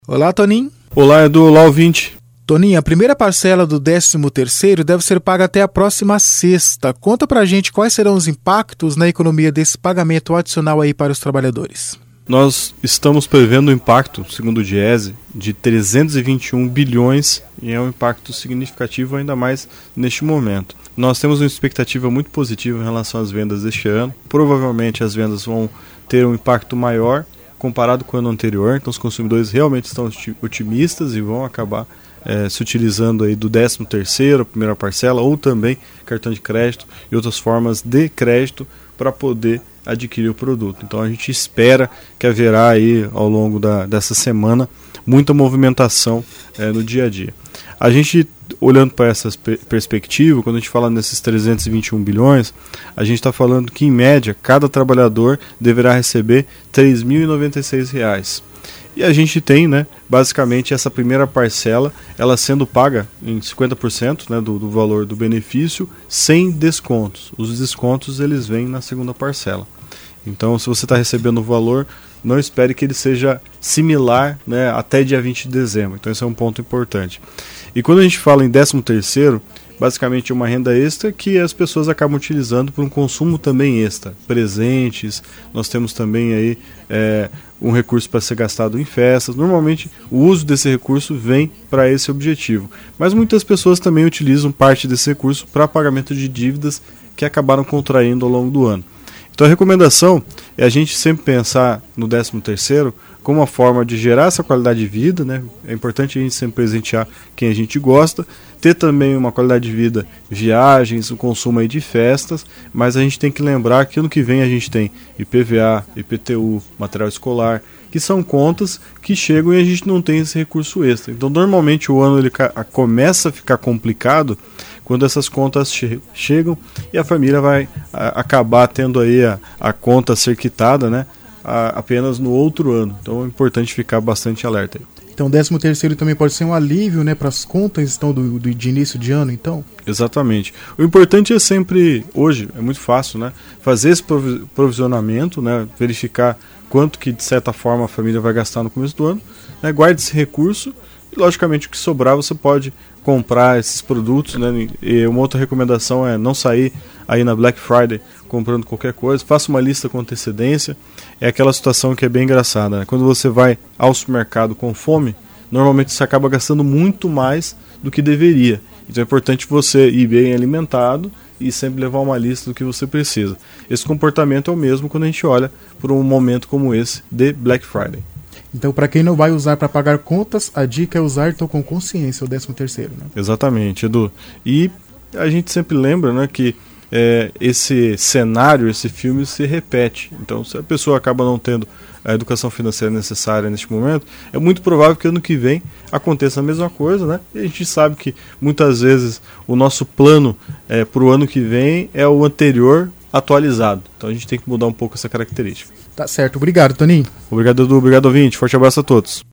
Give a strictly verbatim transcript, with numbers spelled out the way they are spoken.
Olá, Toninho. Olá, Edu. Olá, ouvinte. Toninho, a primeira parcela do décimo terceiro deve ser paga até a próxima sexta. Conta pra gente quais serão os impactos na economia desse pagamento adicional aí para os trabalhadores. Nós estamos prevendo um impacto, segundo o Diese, de trezentos e vinte e um bilhões e é um impacto significativo ainda mais neste momento. Nós temos uma expectativa muito positiva em relação às vendas deste ano. Provavelmente as vendas vão ter um impacto maior comparado com o ano anterior, então os consumidores realmente estão otimistas e vão acabar é, se utilizando aí do décimo terceiro, a primeira parcela, ou também cartão de crédito e outras formas de crédito para poder adquirir o produto. Então a gente espera que haverá aí ao longo da, dessa semana muita movimentação é, no dia a dia. A gente, olhando para essa perspectiva, quando a gente fala nesses trezentos e vinte e um bilhões, a gente está falando que em média cada trabalhador deverá receber três mil e noventa e seis reais. E a gente tem, né, basicamente essa primeira parcela, ela sendo paga em cinquenta por cento, né, do, do valor do benefício, sem descontos. Os descontos eles vêm na segunda parcela. Então, se você está recebendo o valor, não espere que ele seja similar, né, até dia vinte de dezembro. Então, esse é um ponto importante. E quando a gente fala em décimo terceiro, basicamente é uma renda extra que as pessoas acabam utilizando para um consumo também extra. Presentes, nós temos também aí é, um recurso para ser gastado em festas. Normalmente o uso desse recurso vem para esse objetivo. Mas muitas pessoas também utilizam parte desse recurso para pagamento de dívidas que acabaram contraindo ao longo do ano. Então a recomendação é a gente sempre pensar no décimo terceiro como uma forma de gerar essa qualidade de vida, né? É importante a gente sempre presentear quem a gente gosta, ter também uma qualidade de vida, viagens, o consumo aí de festas, mas a gente tem que lembrar que ano que vem a gente tem I P V A, I P T U, material escolar, que são contas que chegam e a gente não tem esse recurso extra. Então normalmente o ano ele começa a ficar complicado quando essas contas che- chegam e a família vai a, acabar tendo aí a, a conta ser quitada, né, a, apenas no outro ano. Então é importante ficar bastante alerta aí. Então o décimo terceiro também pode ser um alívio, né, para as contas então, do, do, de início de ano, então? Exatamente. O importante é sempre, hoje, é muito fácil, né, fazer esse provi- provisionamento, né, verificar quanto que de certa forma a família vai gastar no começo do ano, né, guarde esse recurso e logicamente o que sobrar você pode comprar esses produtos, né? E uma outra recomendação é não sair aí na Black Friday comprando qualquer coisa, faça uma lista com antecedência. É aquela situação que é bem engraçada, né? Quando você vai ao supermercado com fome, normalmente você acaba gastando muito mais do que deveria. Então é importante você ir bem alimentado e sempre levar uma lista do que você precisa. Esse comportamento é o mesmo quando a gente olha por um momento como esse de Black Friday. Então, para quem não vai usar para pagar contas, a dica é usar então, com consciência o décimo terceiro, né? Exatamente, Edu. E a gente sempre lembra, né, que é, esse cenário, esse filme se repete. Então, se a pessoa acaba não tendo a educação financeira necessária neste momento, é muito provável que ano que vem aconteça a mesma coisa, né? E a gente sabe que muitas vezes o nosso plano é, para o ano que vem é o anterior atualizado. Então a gente tem que mudar um pouco essa característica. Tá certo. Obrigado, Toninho. Obrigado, Edu. Obrigado, ouvinte. Forte abraço a todos.